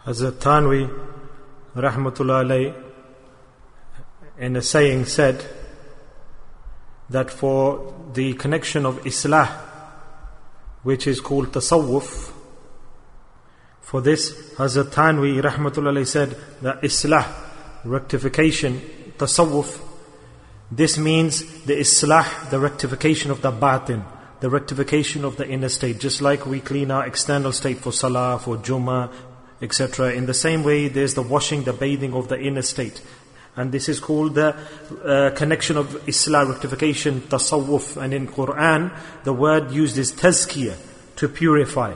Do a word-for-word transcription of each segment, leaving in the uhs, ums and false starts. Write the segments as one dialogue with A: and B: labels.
A: Hazrat Thanwi, rahmatullah alayh, in a saying said that for the connection of Islah, which is called Tasawwuf, for this Hazrat Thanwi, rahmatullah alayh, said that Islah, rectification, Tasawwuf, this means the Islah, the rectification of the batin, the rectification of the inner state. Just like we clean our external state for Salah, for Jummah, et cetera. In the same way, there's the washing, the bathing of the inner state. And this is called the uh, connection of Islah, rectification, Tasawwuf. And in Quran, the word used is Tazkiyah, to purify.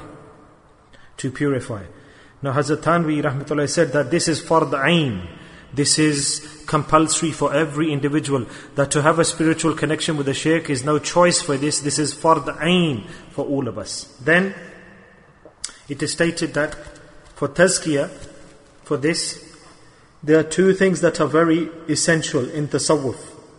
A: To purify. Now Hazrat Thanwi rahmatullah said that this is Fard Ain. This is compulsory for every individual. That to have a spiritual connection with the Shaykh is no choice for this. This is Fard Ain for all of us. Then, it is stated that for Tazkiyah, for this, there are two things that are very essential in Tasawwuf.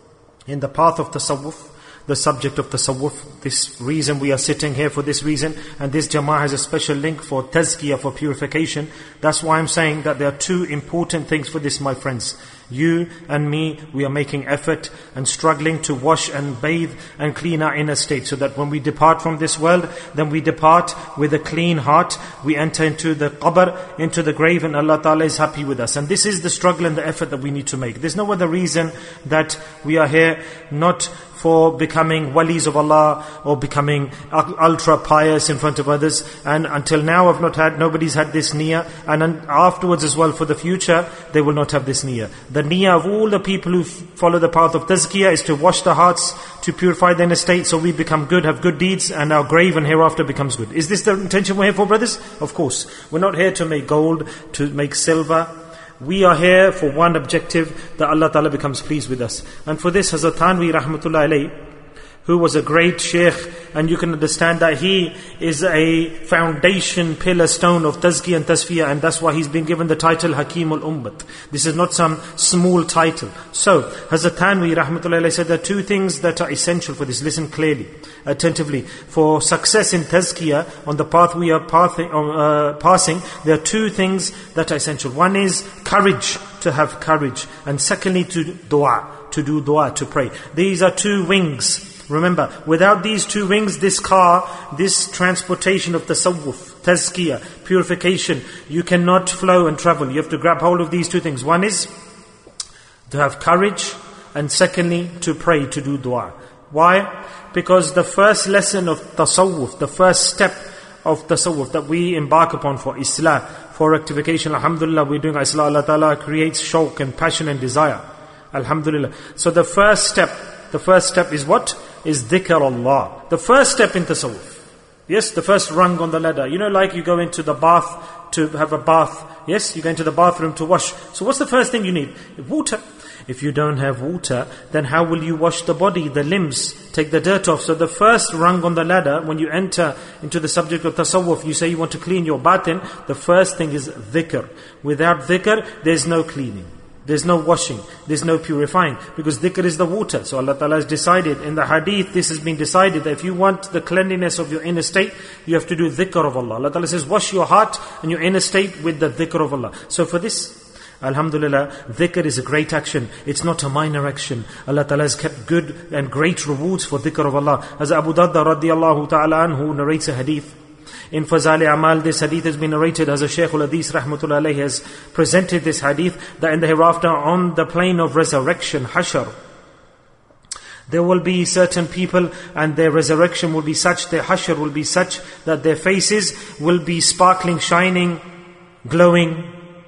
A: In the path of Tasawwuf, the subject of Tasawwuf, this reason we are sitting here for this reason, and this Jama'ah has a special link for Tazkiyah, for purification. That's why I'm saying that there are two important things for this, my friends. You and me, we are making effort and struggling to wash and bathe and clean our inner state, so that when we depart from this world, then we depart with a clean heart. We enter into the qabr, into the grave, and Allah Ta'ala is happy with us. And this is the struggle and the effort that we need to make. There's no other reason that we are here, not for becoming walis of Allah or becoming ultra pious in front of others. And until now I've not had, nobody's had this niyyah. And afterwards as well, for the future, they will not have this niyyah. The niyyah of all the people who follow the path of tazkiyah is to wash the hearts, to purify the inner state, so we become good, have good deeds, and our grave and hereafter becomes good. Is this the intention we're here for, brothers? Of course. We're not here to make gold, to make silver. We are here for one objective, that Allah Ta'ala becomes pleased with us. And for this, Hazrat Thanwi rahmatullah alayh, who was a great sheikh, and you can understand that he is a foundation pillar stone of tazkiyah and tasfiyah, and that's why he's been given the title Hakimul Ummat. This is not some small title. So, Hazrat Thanwi rahmatullah alayh said there are two things that are essential for this. Listen clearly, attentively. For success in tazkiyah, on the path we are pathing, uh, passing, there are two things that are essential. One is courage, to have courage. And secondly, to dua, to do dua, to pray. These are two wings. Remember, without these two wings, this car, this transportation of tasawwuf, tazkiyah, purification, you cannot flow and travel. You have to grab hold of these two things. One is to have courage, and secondly, to pray, to do dua. Why? Because the first lesson of tasawwuf, the first step of tasawwuf that we embark upon for islah, for rectification, alhamdulillah, we're doing islah, Allah Ta'ala creates shawq and passion and desire. Alhamdulillah. So the first step, the first step is what? Is dhikr Allah. The first step in tasawwuf. Yes, the first rung on the ladder. You know, like you go into the bath to have a bath. Yes, you go into the bathroom to wash. So what's the first thing you need? Water. If you don't have water, then how will you wash the body, the limbs, take the dirt off? So the first rung on the ladder, when you enter into the subject of tasawwuf, you say you want to clean your batin, the first thing is dhikr. Without dhikr, there's no cleaning. There's no washing, there's no purifying, because dhikr is the water. So Allah Ta'ala has decided, in the hadith this has been decided, that if you want the cleanliness of your inner state, you have to do dhikr of Allah. Allah Ta'ala says, wash your heart and your inner state with the dhikr of Allah. So for this, alhamdulillah, dhikr is a great action. It's not a minor action. Allah Ta'ala has kept good and great rewards for dhikr of Allah. As Abu Darda radiallahu ta'ala anhu narrates a hadith. In Fazal Amal, this hadith has been narrated as a Shaykh al-Hadith rahmatullah alayhi has presented this hadith, that in the hereafter, on the plane of resurrection, Hashr, there will be certain people and their resurrection will be such, their Hashr will be such, that their faces will be sparkling, shining, glowing,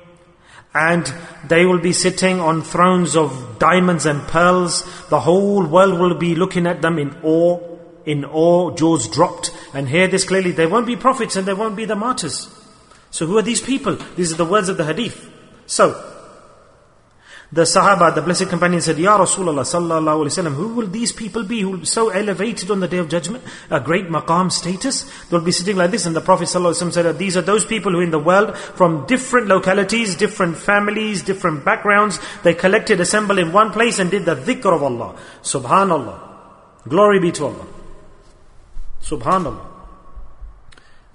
A: and they will be sitting on thrones of diamonds and pearls. The whole world will be looking at them in awe. In awe, jaws dropped. And hear this clearly, they won't be prophets and they won't be the martyrs. So who are these people? These are the words of the hadith. So, the Sahaba, the blessed companion said, Ya Rasulullah sallallahu alayhi wa sallam, who will these people be who will be so elevated on the day of judgment? A great maqam status? They'll be sitting like this. And the Prophet sallallahu alayhi wa sallam said that these are those people who in the world, from different localities, different families, different backgrounds, they collected, assembled in one place and did the dhikr of Allah. Subhanallah. Glory be to Allah. Subhanallah.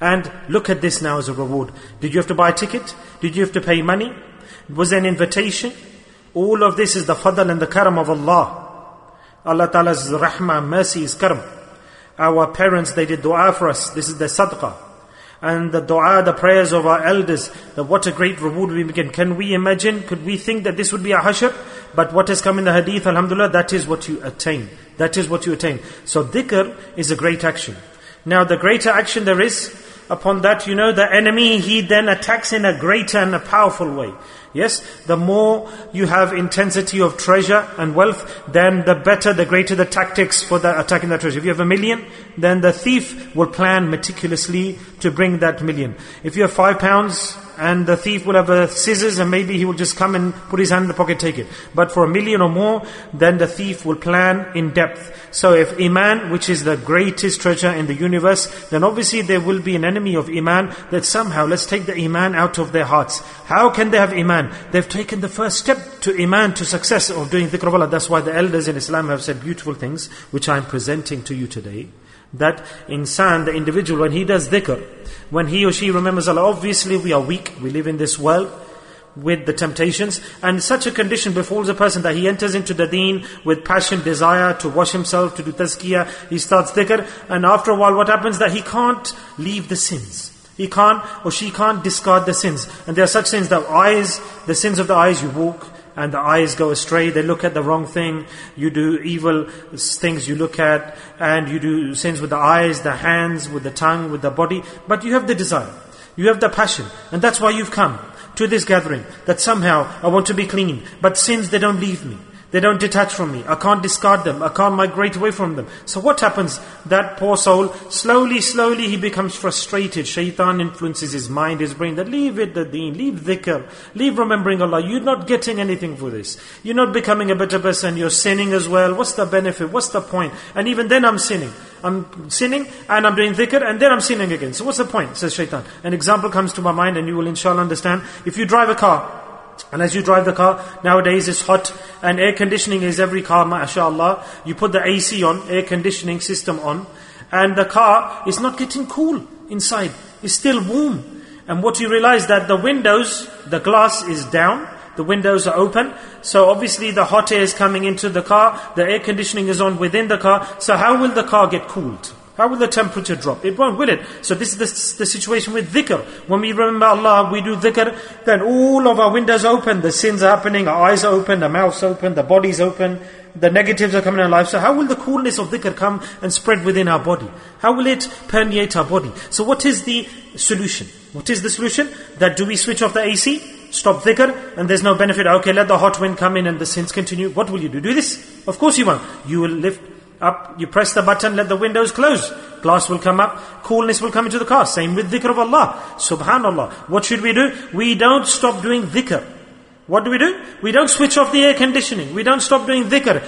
A: And look at this now as a reward. Did you have to buy a ticket? Did you have to pay money? Was there an invitation? All of this is the fadl and the karam of Allah. Allah Ta'ala's rahmah, mercy is karam. Our parents, they did dua for us. This is the sadaqah. And the dua, the prayers of our elders, that what a great reward we begin. Can we imagine, could we think that this would be a hashr? But what has come in the hadith, alhamdulillah, that is what you attain. That is what you attain. So dhikr is a great action. Now the greater action there is, upon that, you know, the enemy, he then attacks in a greater and a powerful way. Yes, the more you have intensity of treasure and wealth, then the better, the greater the tactics for the attacking that treasure. If you have a million, then the thief will plan meticulously to bring that million. If you have five pounds, and the thief will have a scissors, and maybe he will just come and put his hand in the pocket, take it. But for a million or more, then the thief will plan in depth. So if Iman, which is the greatest treasure in the universe, then obviously there will be an enemy of Iman that somehow, let's take the Iman out of their hearts. How can they have Iman? They've taken the first step to Iman, to success of doing dhikr of Allah. That's why the elders in Islam have said beautiful things, which I'm presenting to you today. That insan, the individual, when he does dhikr, when he or she remembers Allah, obviously we are weak, we live in this world with the temptations, and such a condition befalls a person that he enters into the deen with passion, desire to wash himself, to do tazkiyah, he starts dhikr, and after a while what happens, that he can't leave the sins. He can't, or she can't discard the sins. And there are such sins that eyes, the sins of the eyes, you walk, and the eyes go astray, they look at the wrong thing, you do evil things you look at, and you do sins with the eyes, the hands, with the tongue, with the body, but you have the desire, you have the passion, and that's why you've come to this gathering, that somehow I want to be clean, but sins, they don't leave me. They don't detach from me. I can't discard them. I can't migrate away from them. So what happens? That poor soul, slowly, slowly he becomes frustrated. Shaitan influences his mind, his brain, that leave it, the deen, leave dhikr, leave remembering Allah. You're not getting anything for this. You're not becoming a better person. You're sinning as well. What's the benefit? What's the point? And even then I'm sinning. I'm sinning and I'm doing dhikr and then I'm sinning again. So what's the point? Says Shaitan. An example comes to my mind and you will inshallah understand. If you drive a car, and as you drive the car, nowadays it's hot and air conditioning is every car, mashallah. You put the A C on, air conditioning system on, and the car is not getting cool inside. It's still warm. And what you realize that the windows, the glass is down, the windows are open, so obviously the hot air is coming into the car, the air conditioning is on within the car, so how will the car get cooled? How will the temperature drop? It won't, will it? So this is the, the situation with dhikr. When we remember Allah, we do dhikr, then all of our windows open, the sins are happening, our eyes are open, the mouth's open, the body's open, the negatives are coming in our life. So how will the coolness of dhikr come and spread within our body? How will it permeate our body? So what is the solution? What is the solution? That do we switch off the A C? Stop dhikr, and there's no benefit. Okay, let the hot wind come in and the sins continue. What will you do? Do this? Of course you won't. You will lift up, you press the button, let the windows close. Glass will come up, coolness will come into the car. Same with dhikr of Allah. Subhanallah. What should we do? We don't stop doing dhikr. What do we do? We don't switch off the air conditioning. We don't stop doing dhikr.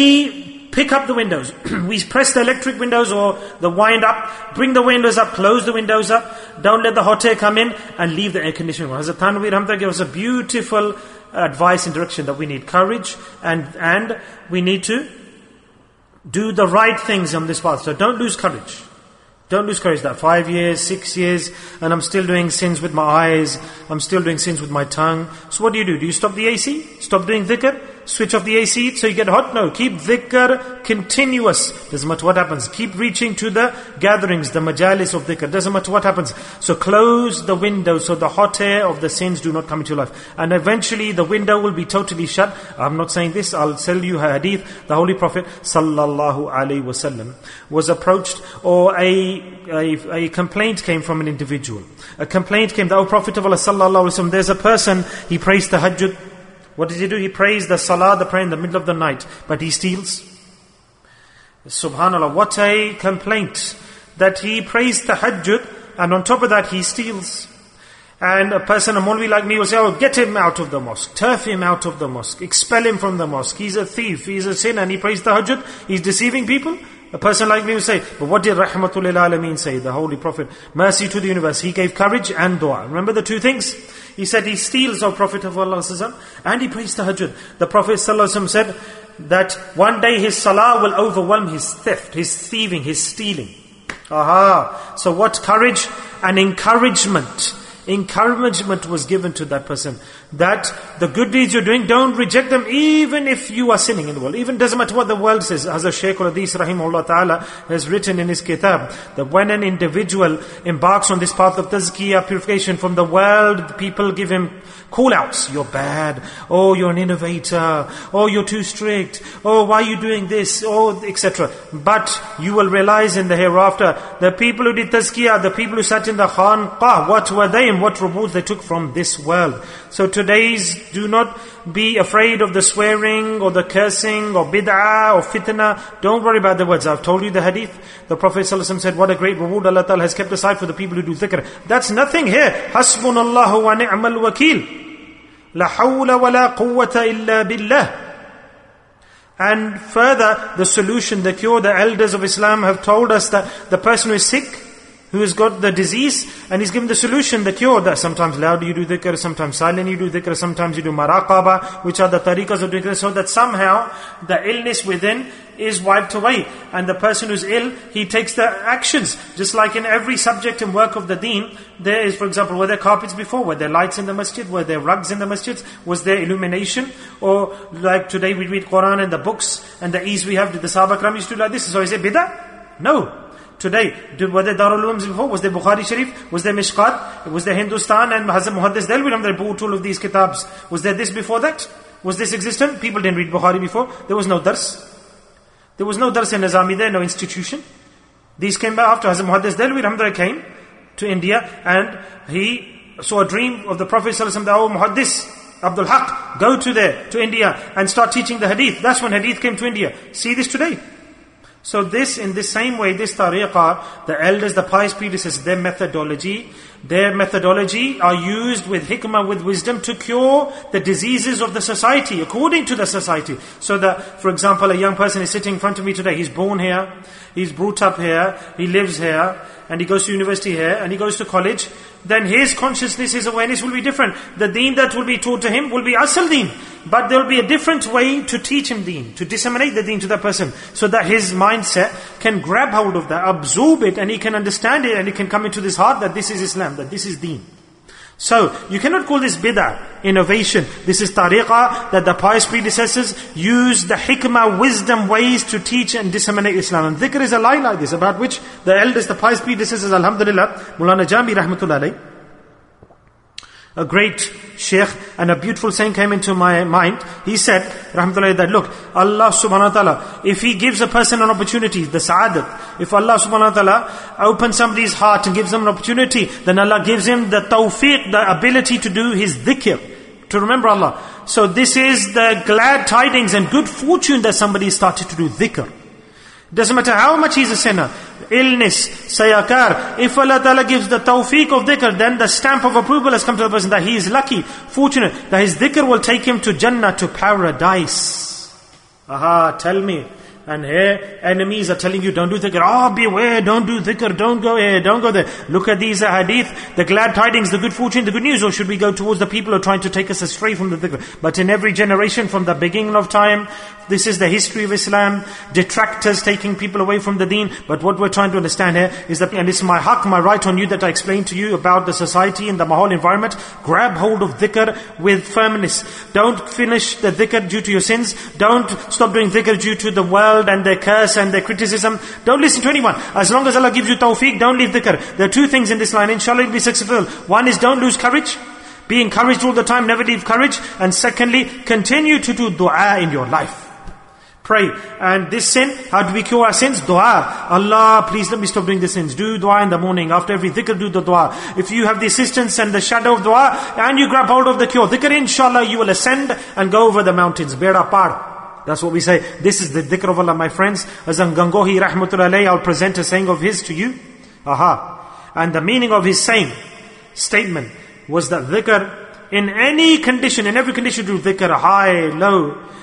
A: We pick up the windows. We press the electric windows or the wind up, bring the windows up, close the windows up, don't let the hot air come in, and leave the air conditioning on. Hazrat Thanvi Rahmatullah gave us a beautiful advice and direction that we need courage and, and we need to do the right things on this path. So don't lose courage. Don't lose courage that five years, six years, and I'm still doing sins with my eyes, I'm still doing sins with my tongue. So what do you do? Do you stop the A C? Stop doing dhikr? Switch off the A C so you get hot? No, keep dhikr continuous. Doesn't matter what happens. Keep reaching to the gatherings, the majalis of dhikr. Doesn't matter what happens. So close the window so the hot air of the sins do not come into your life. And eventually the window will be totally shut. I'm not saying this, I'll tell you a hadith. The Holy Prophet sallallahu alaihi wasallam was approached, or a, a, a complaint came from an individual. A complaint came, the oh, Prophet of Allah sallallahu alaihi wasallam, there's a person, he prays tahajjud. What does he do? He prays the salah, the prayer in the middle of the night, but he steals. Subhanallah, what a complaint. That he prays tahajjud, and on top of that he steals. And a person, a Maulvi like me will say, oh, get him out of the mosque, turf him out of the mosque, expel him from the mosque, he's a thief, he's a sinner, and he prays tahajjud, he's deceiving people. A person like me will say, but what did Rahmatul lil Alameen say? The Holy Prophet, mercy to the universe, he gave courage and dua. Remember the two things? He said he steals, O Prophet of Allah, and he prays tahajjud. The Prophet said that one day his salah will overwhelm his theft, his thieving, his stealing. Aha! So what courage an encouragement. Encouragement was given to that person. That the good deeds you're doing, don't reject them even if you are sinning in the world. Even doesn't matter what the world says. As Shaykh al-Hadith rahimahullah ta'ala has written in his kitab, that when an individual embarks on this path of tazkiyah, purification from the world, people give him call-outs. You're bad. Oh, you're an innovator. Oh, you're too strict. Oh, why are you doing this? Oh, et cetera. But you will realize in the hereafter, the people who did tazkiyah, the people who sat in the khanqah, what were they and what rewards they took from this world. So today's, do not be afraid of the swearing or the cursing or bid'ah or fitna. Don't worry about the words. I've told you the hadith. The Prophet ﷺ said, what a great reward Allah Ta'ala has kept aside for the people who do dhikr. That's nothing here. Hasbunallahu wa ni'mal wakil. La hawla wa la quwwata illa billah. And further, the solution, the cure, the elders of Islam have told us that the person who is sick, who has got the disease, and he's given the solution, the cure, that sometimes loud you do dhikr, sometimes silent you do dhikr, sometimes you do maraqaba, which are the tariqas of dhikr, so that somehow the illness within is wiped away. And the person who's ill, he takes the actions. Just like in every subject and work of the deen, there is, for example, were there carpets before? Were there lights in the masjid? Were there rugs in the masjids? Was there illumination? Or like today we read Quran and the books, and the ease we have, did the Sahaba Ikram used to do like this? So is it bid'ah? No. Today, did, were there Darul Ulums before? Was there Bukhari Sharif? Was there Mishkat? Was there Hindustan and Hazrat Muhaddis Delvi? They bought all of these kitabs. Was there this before that? Was this existent? People didn't read Bukhari before. There was no dars. There was no dars in Nizami there, no institution. These came back after Hazrat Muhaddis Delvi came to India, and he saw a dream of the Prophet ﷺ, that, oh Muhaddis Abdul Haq, go to there, to India, and start teaching the hadith. That's when hadith came to India. See this today. So this, in the same way, this tariqah, the elders, the pious predecessors, their methodology, their methodology are used with hikmah, with wisdom, to cure the diseases of the society, according to the society. So that, for example, a young person is sitting in front of me today, he's born here, he's brought up here, he lives here, and he goes to university here, and he goes to college, then his consciousness, his awareness will be different. The deen that will be taught to him will be asal deen. But there will be a different way to teach him deen, to disseminate the deen to that person, so that his mindset can grab hold of that, absorb it, and he can understand it, and he can come into this heart that this is Islam, that this is deen. So, you cannot call this bid'ah, innovation. This is tariqah that the pious predecessors used the hikmah, wisdom ways to teach and disseminate Islam. And dhikr is a lie like this, about which the elders, the pious predecessors, alhamdulillah, Mulana Jami rahmatullah alayh, a great sheikh, and a beautiful saying came into my mind. He said, rahmatullah, that look, Allah subhanahu wa ta'ala, if He gives a person an opportunity, the sa'adat, if Allah subhanahu wa ta'ala opens somebody's heart and gives them an opportunity, then Allah gives him the tawfiq, the ability to do his dhikr, to remember Allah. So this is the glad tidings and good fortune that somebody started to do dhikr. Doesn't matter how much he's a sinner, illness, sayakar. If Allah Ta'ala gives the tawfiq of dhikr, then the stamp of approval has come to the person that he is lucky, fortunate, that his dhikr will take him to Jannah, to paradise. Aha, tell me. And here, enemies are telling you, don't do dhikr. Oh, beware, don't do dhikr, don't go here, don't go there. Look at these hadith, the glad tidings, the good fortune, the good news. Or should we go towards the people who are trying to take us astray from the dhikr? But in every generation, from the beginning of time, this is the history of Islam, detractors taking people away from the deen. But what we're trying to understand here is that, and it's my haqq, my right on you, that I explained to you about the society and the mahal environment. Grab hold of dhikr with firmness. Don't finish the dhikr due to your sins. Don't stop doing dhikr due to the world and their curse and their criticism. Don't listen to anyone. As long as Allah gives you tawfiq, don't leave dhikr. There are two things in this line, inshallah you'll be successful. One is, don't lose courage. Be encouraged all the time, never leave courage. And secondly, continue to do dua in your life. Pray. And this sin, how do we cure our sins? Dua. Allah, please let me stop doing the sins. Do dua in the morning. After every dhikr, do the dua. If you have the assistance and the shadow of dua, and you grab hold of the cure, dhikr, inshallah, you will ascend and go over the mountains. Bera par. That's what we say. This is the dhikr of Allah, my friends. Hazrat Gangohi rahmatullah alayhi, I'll present a saying of his to you. Aha. And the meaning of his saying, statement, was that dhikr, in any condition, in every condition, do dhikr, high, low,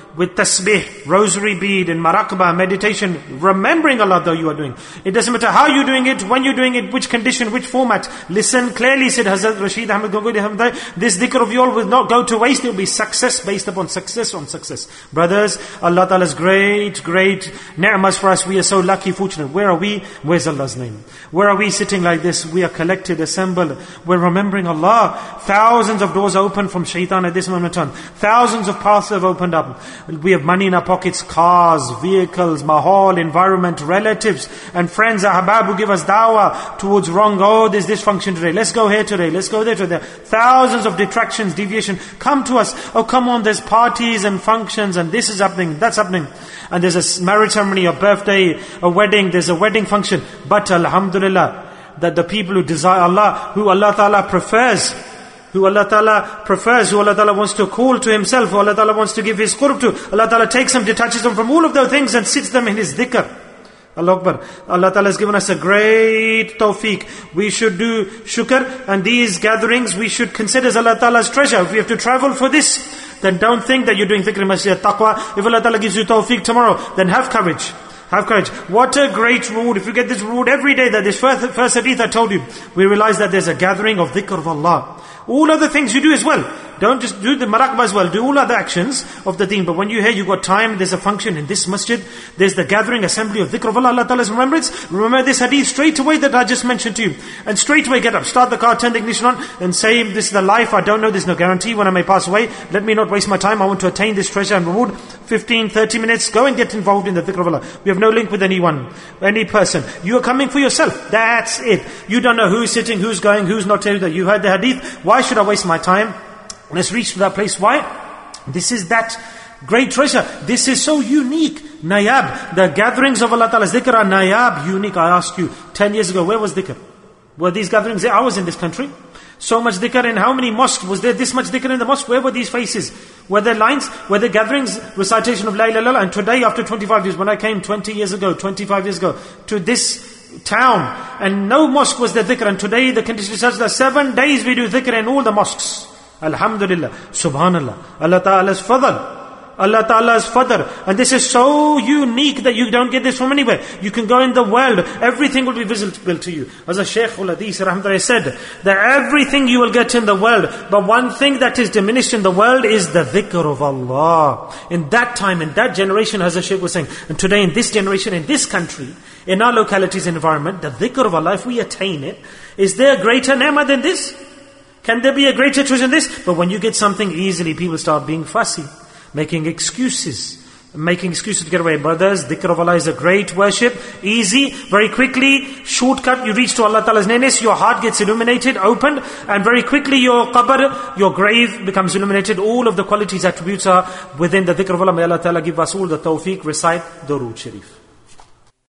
A: with tasbih, rosary bead and maraqbah, meditation, remembering Allah though you are doing. It doesn't matter how you're doing it, when you're doing it, which condition, which format. Listen clearly, said Hazrat Rashid Ahmad Gangohi, this dhikr of yours will not go to waste, it will be success based upon success on success. Brothers, Allah Ta'ala's great, great ni'mas for us. We are so lucky, fortunate. Where are we? Where's Allah's name? Where are we sitting like this? We are collected, assembled. We're remembering Allah. Thousands of doors open from shaitan at this moment on. Thousands of paths have opened up. We have money in our pockets, cars, vehicles, mahal, environment, relatives, and friends, ahbab who give us dawah towards wrong. Oh, there's this function today. Let's go here today. Let's go there today. Thousands of detractions, deviation. Come to us. Oh, come on, there's parties and functions and this is happening, that's happening. And there's a marriage ceremony, a birthday, a wedding, there's a wedding function. But alhamdulillah, that the people who desire Allah, who Allah Ta'ala prefers, who Allah Ta'ala prefers, who Allah Ta'ala wants to call to Himself, who Allah Ta'ala wants to give His qurb to, Allah Ta'ala takes them, detaches them from all of those things and sits them in His dhikr. Allah Akbar. Allah Ta'ala has given us a great tawfiq. We should do shukr, and these gatherings we should consider as Allah Ta'ala's treasure. If we have to travel for this, then don't think that you're doing dhikr masjid taqwa. If Allah Ta'ala gives you tawfiq tomorrow, then have courage. Have courage. What a great reward. If you get this reward every day, that this first, first hadith I told you, we realize that there's a gathering of dhikr of Allah. All other things you do as well. Don't just do the maraqbah as well. Do all other actions of the deen. But when you're here, you've got time. There's a function in this masjid. There's the gathering, assembly of dhikr of Allah, Allah Ta'ala's remembrance. Remember this hadith straight away that I just mentioned to you. And straight away get up. Start the car, turn the ignition on. And say, this is the life. I don't know. There's no guarantee when I may pass away. Let me not waste my time. I want to attain this treasure and reward. fifteen, thirty minutes. Go and get involved in the dhikr of Allah. We have no link with anyone, any person. You are coming for yourself. That's it. You don't know who's sitting, who's going, who's not telling you. You heard the hadith. Why should I waste my time? Let's reach to that place. Why? This is that great treasure. This is so unique. Nayab. The gatherings of Allah Ta'ala's dhikr are nayab, unique. I asked you, ten years ago, where was dhikr? Were these gatherings there? I was in this country. So much dhikr in how many mosques? Was there this much dhikr in the mosque? Where were these faces? Were there lines? Were there gatherings, recitation of La ilaha illallah? And today, after twenty-five years, when I came twenty years ago, twenty-five years ago, to this town, and no mosque was there dhikr, and today the condition is such that seven days we do dhikr in all the mosques. Alhamdulillah, Subhanallah, Allah Ta'ala's fadl, Allah Ta'ala's fadl, and this is so unique that you don't get this from anywhere. You can go in the world, everything will be visible to you. As a Shaykh al-Hadith rahmatullah said, that everything you will get in the world, but one thing that is diminished in the world is the dhikr of Allah. In that time, in that generation, as a Shaykh was saying, and today in this generation, in this country, in our localities and environment, the dhikr of Allah, if we attain it, is there a greater ni'mah than this? Can there be a greater treasure than this? But when you get something easily, people start being fussy, making excuses, making excuses to get away. Brothers, dhikr of Allah is a great worship, easy, very quickly, shortcut, you reach to Allah Ta'ala's nearness, your heart gets illuminated, opened, and very quickly your qabr, your grave becomes illuminated. All of the qualities, attributes are within the dhikr of Allah. May Allah Ta'ala give us all the tawfiq. Recite Durood Sharif.